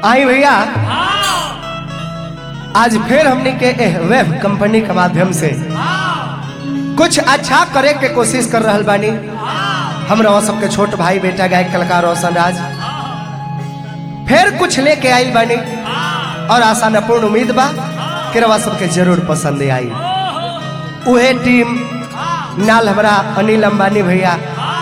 आई भैया आज फिर हमने के वेब कंपनी के माध्यम से कुछ अच्छा करे के कोशिश कर रहा बानी। हमरा सबके छोट भाई बेटा गायक कलाकार रोशन राज फिर कुछ लेके आई बानी और आशा न पूर्ण उम्मीद बा कि रवा सबके जरूर पसंद आई। उहे टीम नाल हमरा अनिल अंबानी भैया,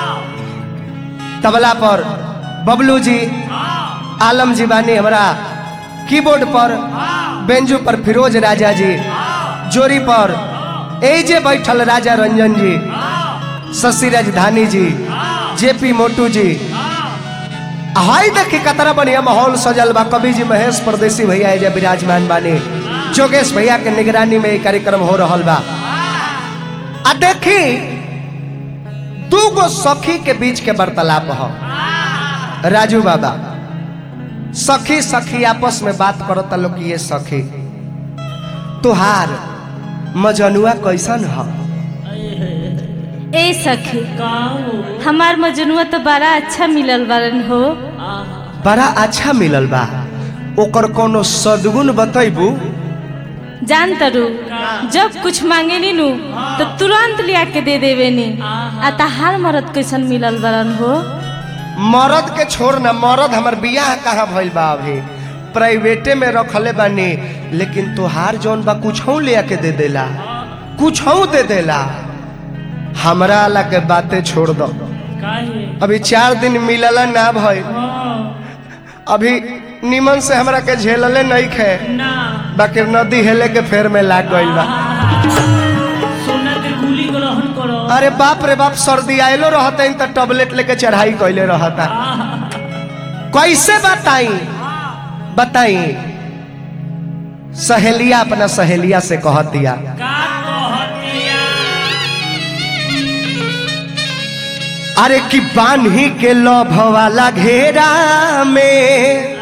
तबला पर बबलू जी, आलम जी बानी, हमरा कीबोर्ड पर बेंजू पर फिरोज राजा जी, जोरी पर एजे बैठल राजा रंजन जी, शशि राजधानी जी, जेपी मोटू जी। हाय देखी कतरा बढ़िया माहौल सजल बा। कवि जी महेश परदेसी भैया एजे विराजमान बानी, जोगेश भैया के निगरानी में कार्यक्रम हो रहा बा। आ देखी दूगो सखी के बीच के वार्तालाप हो। राजू बाबा सखी सखी आपस में बात करता लोग कि ये सखी तुहार मजनुआ कैसन हो? ए सखी हमार मजनुआ तो बड़ा अच्छा मिलल बारन हो। बड़ा अच्छा मिलल बा, ओकर कोनो सदगुण बतैबू? जान तरू जब कुछ मांगे नी नु तो तुरंत लिया के दे देवे नी। आ तहार मरद कैसन मिलल बारन हो? मरद के छोड़ ना, मरद हमर बियाह कहाँ भइल बा, अभी प्राइवेटे में रखले बानी। लेकिन तोहार जौन बा कुछ ले के दे देला, कुछ दे देला। हमरा अला के बातें छोड़ दो, अभी 4 दिन मिलला ना भइल, अभी निमन से हमरा के झेलले नहीं खे, बाकी नदी हेले के फेर में लाग गइल बा। अरे बाप रे बाप, सर्दी आयलो रहता तो टैबलेट लेके चढ़ाई कैले रहता। कैसे बताई बताई? सहेलिया अपना सहेलिया से कहतिया, अरे कि बान्ही के लोभ वाला घेरा में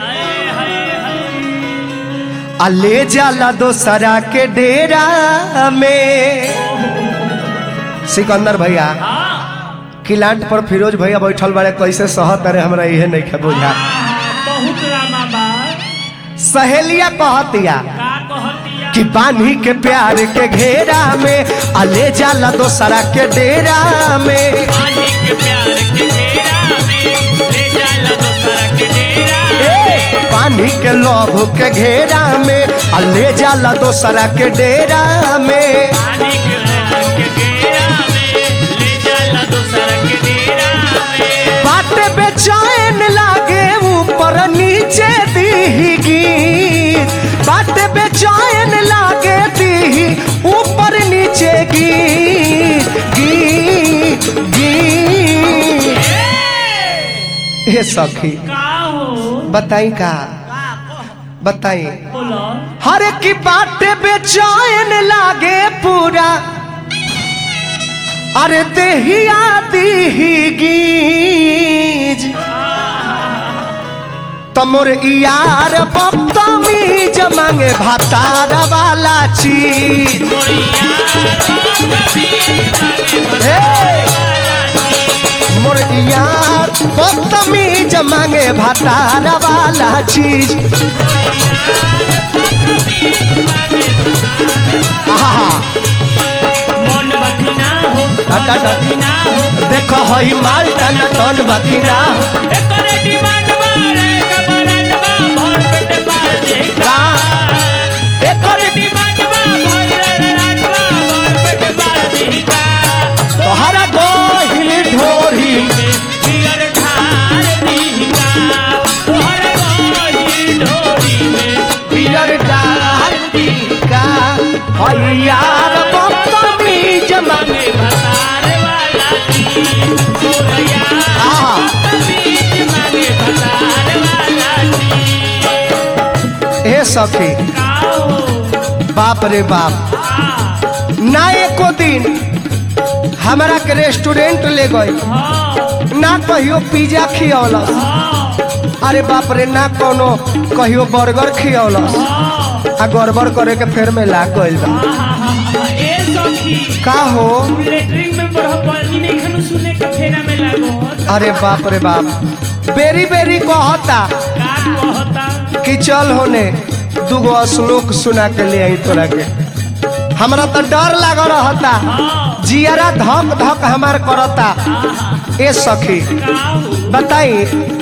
आ ले जाला दोसरा के डेरा में। सिकंदर भैया किलांट पर फिरोज भैया बैठल बारे, कैसे सहत अरे हमरा इहे नहीं खे बुझा। सहेलिया कहतिया कि बान्ही के प्यार के घेरा में आ ले जाला दोसरा के डेरा में। पानी के लोभ के घेरा में आ ले जाला दोसरा के डेरा में। बात बेचैन लागे ऊपर नीचे दीगी, बात बेचैन लागे दी ऊपर नीचे गी गी गी। ये सखी बताई का बताई? हर की बात बेचैन लागे पूरा, अरे देहिया दीगी तमोर यार बदतमीज मांगे भातार वाला चीज। मोर यार बदतमीज मांगे भातार वाला चीज। देखो हई माल टन टन बखिना तोहरा गोहिल ढोरी पियर डाल टीका हई यार बदतमीज मांगे भातार वाला चीज। ए सखी बाप रे बाप, ना एको दिन हमारा के रेस्टोरेंट ले गए, ना कहियो पिज्जा खियौलस, अरे बाप रे ना कोनो कहियो बर्गर खियौलस। आ गड़बड़ करे के फेर में लाग गइल बा। का हो अरे बाप रे बाप, बेरी बेरी कहता कि चल होने दूगो श्लोक सुना के ले आई तोरा के। हमरा तो डर लग रहता, जियरा धक धक हमार करता। ए सखी बताई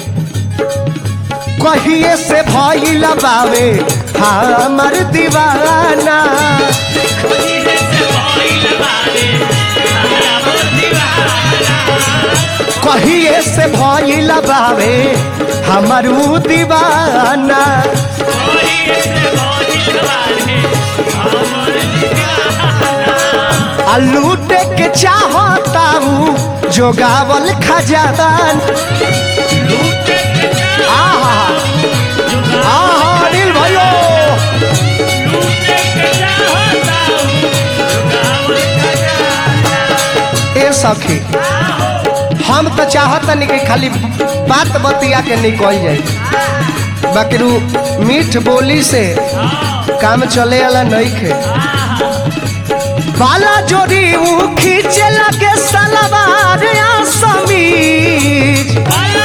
कहिए से भइल बावे हमर दीवाना, कहिए से भइल बावे हमर दीवाना। लूटे के चाहता हूँ जोगावल खजान। अनिल भाइयों ए सखी हम तो चाहतनी कि खाली बात बतिया के निकल जाए, बाकी मीठ बोली से काम चले वाला नहीं खे। बाला जोड़ी खींचे लगे सलवार समीज,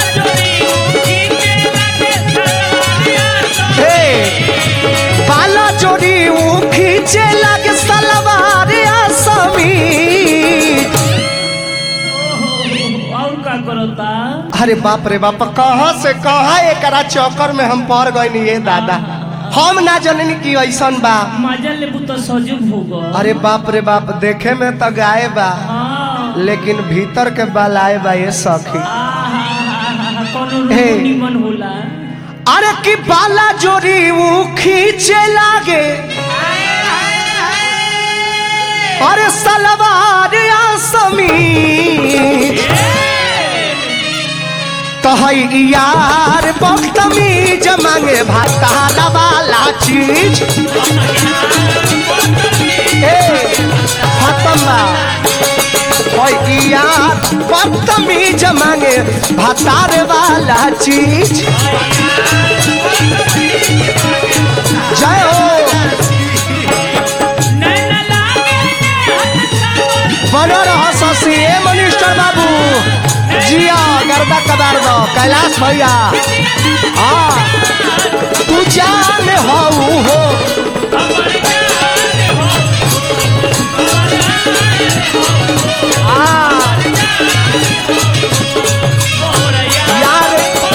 बाला जोड़ी खींचे लगे सलवार समीज। अरे बाप रे बाप, कहाँ से कहाँ एकरा चक्कर में हम पड़ गए नहीं। ये दादा हम ना जननी की ऐसन बा मजा लेबू तो सजुब होगा। अरे बाप रे बाप, देखे में तो गाय बा लेकिन भीतर के बलाए बा ये सखी। निमन होला। अरे की बाला जोड़ी खींचे लागे, अरे सलवार समीज तो है यार बदतमीज मांगे भाताला वाला चीज। खत्म बा यार बदतमीज मांगे भातार वाला चीज। जय हो बनो रहो शशि ए मिनिस्टर बाबू जिया गर्दा कबार दो कैलाश भैया। हाँ तू जान हो यार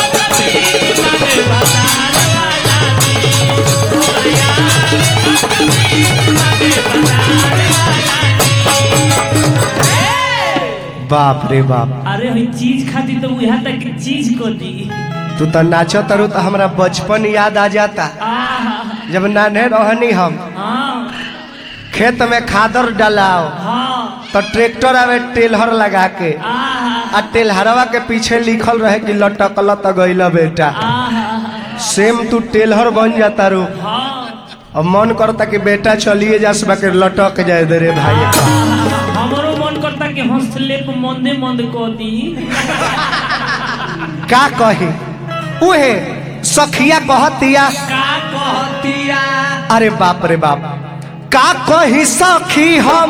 बाप रे बाप। अरे चीज खाती तो यहाँ तक चीज को दी। तू तो नाचो तरु तो हमारा बचपन याद आ जाता, जब नाने रहनी हम खेत में खादर डालाओ तो ट्रैक्टर आवे टेलहर लगा के, आ टेलहरवा के पीछे लिखल रहे कि लटकल तो गइल बेटा। सेम तू टेलहर बन जाता रू। अब मन करता कि बेटा चलिए जा के लटक जाए दे रे भाई। हमरो मन करता कि हंसले पे मंदे मंद को दी। का कही उहे सखिया कहतिया, अरे बाप रे बाप का कही सखी हम,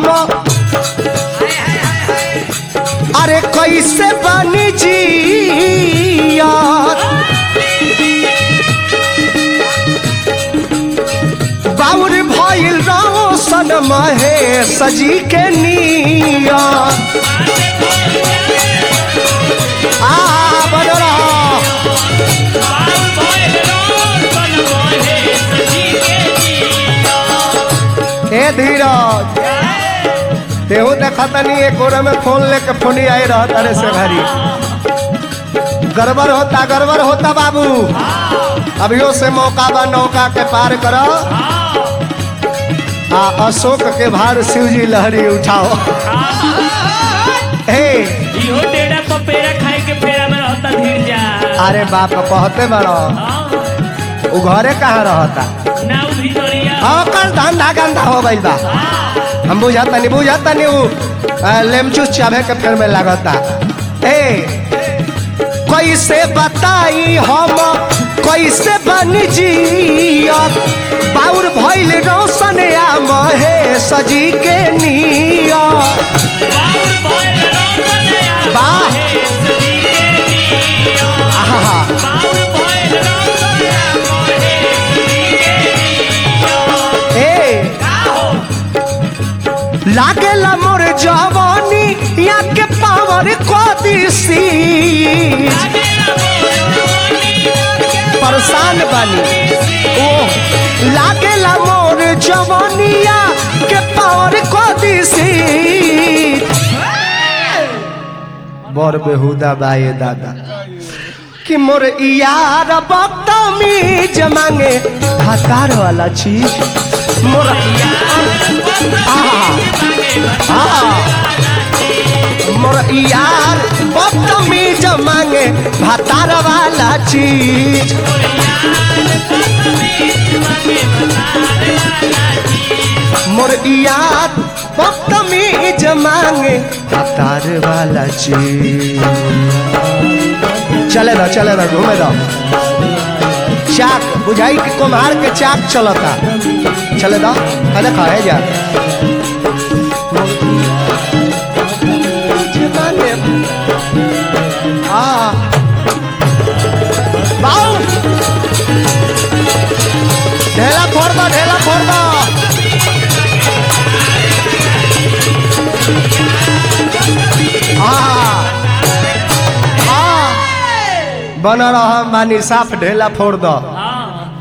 अरे कैसे बनी जिया बाउर भइल रोशन महेश जी के निया। बन रहा ए धीरज तेहू देखा तनी एक ओर में फोन लेके फोनी आई रहा तारे से भारी। गड़बड़ होता बाबू, अभियो से मौका बा नौका के पार करो। अशोक के भार शिव जी लहरी उठाओ। इहो डेढ़ा पपेरा खाए के फेरा में रहता धीर जा। अरे बाप कहते बड़ो वो घरे कहाँ रहता ना भीतरिया ओकर धंधा गंदा हो गइल बा। हम बुझाता नहीं वो लेमचूस चाबे के फेर में लगता। कैसे बताई हम कैसे बन जिया बाउर भइल रोशन या महेश जी के निया। लागेला मोर जवानी या के पावर को दिसी परेशान बानी ओ लागेला मोर जवानिया के पावर को दिसी बर बेहुदा बाए दादा कि मोर यार बदतमीज मांगे हतार वाला चीज मोर मोर यार बदतमीज मांगे हतार वाला चीज मोर यार बदतमीज मांगे हतार वाला चीज चले दो घूमे दो चाक बुझाई कि कुम्हार के चाक चलता चले दो कदे खाए जा ढेला फोड़ दो बना रहा मानी साफ ढेला फोड़ दो